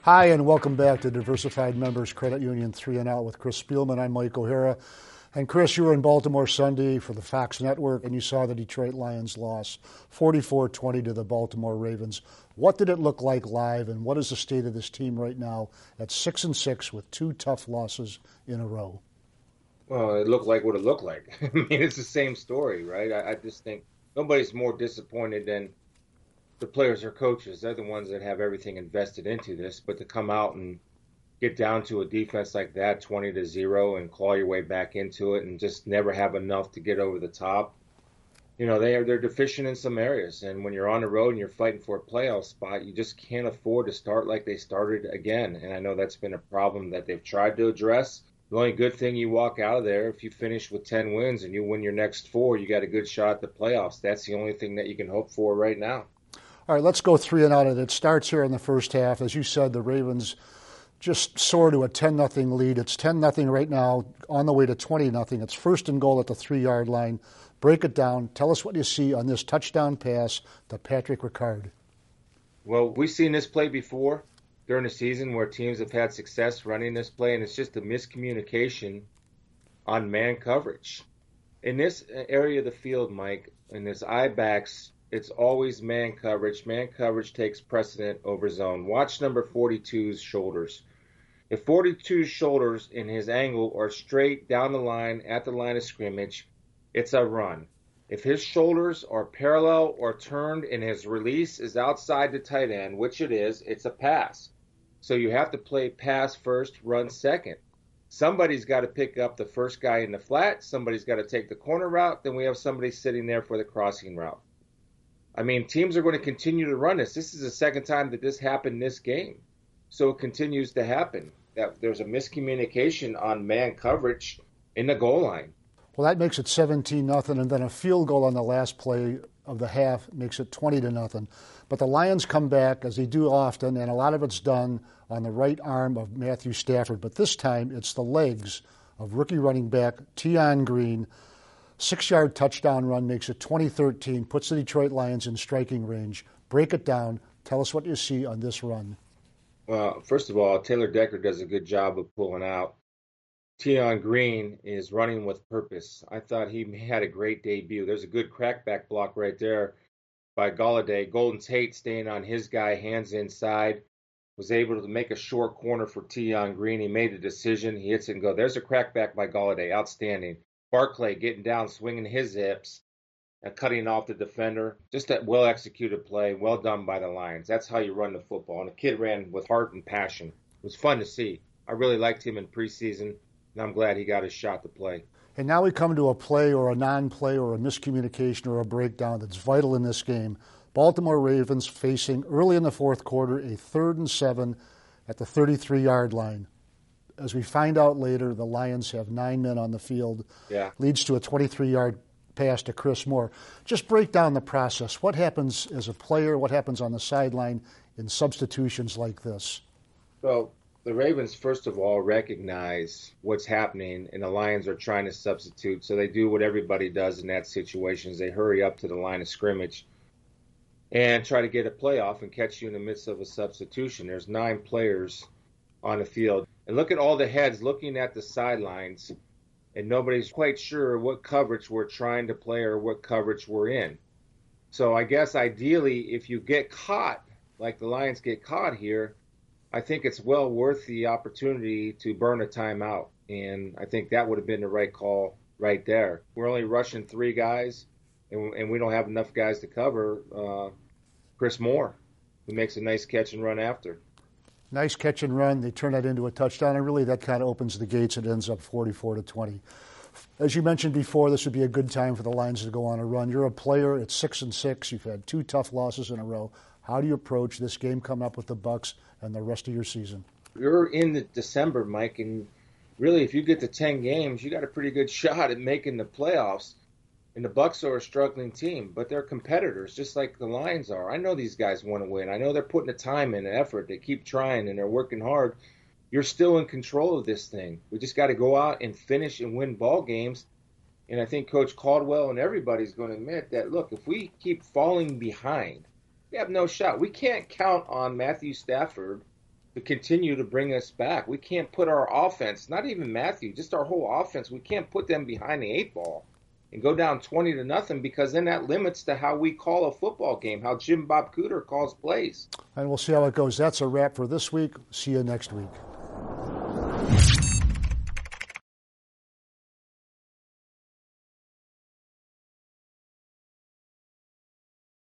Hi, and welcome back to Diversified Members Credit Union 3 and Out with Chris Spielman. I'm Mike O'Hara. And Chris, you were in Baltimore Sunday for the Fox Network, and you saw the Detroit Lions loss 44-20 to the Baltimore Ravens. What did it look like live, and what is the state of this team right now at 6-6 with two tough losses in a row? Well, it looked like what it looked like. I mean, it's the same story, right? I just think nobody's more disappointed than the players or coaches. They're the ones that have everything invested into this. But to come out and get down to a defense like that, 20-0, and claw your way back into it, and just never have enough to get over the top. They're deficient in some areas. And when you're on the road and you're fighting for a playoff spot, you just can't afford to start like they started again. And I know that's been a problem that they've tried to address. The only good thing you walk out of there, if you finish with 10 wins and you win your next 4, you got a good shot at the playoffs. That's the only thing that you can hope for right now. All right, let's go 3 and out. It starts here in the first half. As you said, the Ravens just soar to a 10-0 lead. It's 10-0 right now, on the way to 20-0. It's first and goal at the 3-yard line. Break it down. Tell us what you see on this touchdown pass to Patrick Ricard. Well, we've seen this play before during the season where teams have had success running this play, and it's just a miscommunication on man coverage. In this area of the field, Mike, in this I-backs, it's always man coverage. Man coverage takes precedent over zone. Watch number 42's shoulders. If 42's shoulders in his angle are straight down the line at the line of scrimmage, it's a run. If his shoulders are parallel or turned and his release is outside the tight end, which it is, it's a pass. So you have to play pass first, run second. Somebody's got to pick up the first guy in the flat. Somebody's got to take the corner route. Then we have somebody sitting there for the crossing route. I mean, teams are going to continue to run this. This is the second time that this happened this game. So it continues to happen. That there's a miscommunication on man coverage in the goal line. Well, that makes it 17-0, and then a field goal on the last play of the half makes it 20-0. But the Lions come back, as they do often, and a lot of it's done on the right arm of Matthew Stafford. But this time, it's the legs of rookie running back Tion Green. 6-yard touchdown run makes it 20-13, puts the Detroit Lions in striking range. Break it down. Tell us what you see on this run. Well, first of all, Taylor Decker does a good job of pulling out. Tion Green is running with purpose. I thought he had a great debut. There's a good crackback block right there by Golladay. Golden Tate staying on his guy, hands inside, was able to make a short corner for Tion Green. He made a decision. He hits it and go. There's a crackback by Golladay. Outstanding. Barclay getting down, swinging his hips, and cutting off the defender. Just a well-executed play, well done by the Lions. That's how you run the football. And the kid ran with heart and passion. It was fun to see. I really liked him in preseason, and I'm glad he got his shot to play. And now we come to a play or a non-play or a miscommunication or a breakdown that's vital in this game. Baltimore Ravens facing, early in the fourth quarter, a 3rd and 7 at the 33-yard line. As we find out later, the Lions have 9 men on the field. Yeah. Leads to a 23-yard pass to Chris Moore. Just break down the process. What happens as a player? What happens on the sideline in substitutions like this? Well, the Ravens, first of all, recognize what's happening, and the Lions are trying to substitute. So they do what everybody does in that situation is they hurry up to the line of scrimmage and try to get a playoff and catch you in the midst of a substitution. There's 9 players on the field. And look at all the heads looking at the sidelines, and nobody's quite sure what coverage we're trying to play or what coverage we're in. So I guess ideally, if you get caught, like the Lions get caught here, I think it's well worth the opportunity to burn a timeout. And I think that would have been the right call right there. We're only rushing 3 guys, and we don't have enough guys to cover Chris Moore, who makes a nice catch and run after. Nice catch and run. They turn that into a touchdown, and really that kind of opens the gates. It ends up 44-20. As you mentioned before, this would be a good time for the Lions to go on a run. You're a player at 6-6. You've had 2 tough losses in a row. How do you approach this game coming up with the Bucs and the rest of your season? You're in December, Mike, and really if you get to 10 games, you got a pretty good shot at making the playoffs. And the Bucs are a struggling team, but they're competitors, just like the Lions are. I know these guys want to win. I know they're putting the time in and effort. They keep trying, and they're working hard. You're still in control of this thing. We just got to go out and finish and win ball games. And I think Coach Caldwell and everybody's going to admit that, look, if we keep falling behind, we have no shot. We can't count on Matthew Stafford to continue to bring us back. We can't put our offense, not even Matthew, just our whole offense, we can't put them behind the eight ball and go down 20-0, because then that limits to how we call a football game, how Jim Bob Cooter calls plays. And we'll see how it goes. That's a wrap for this week. See you next week.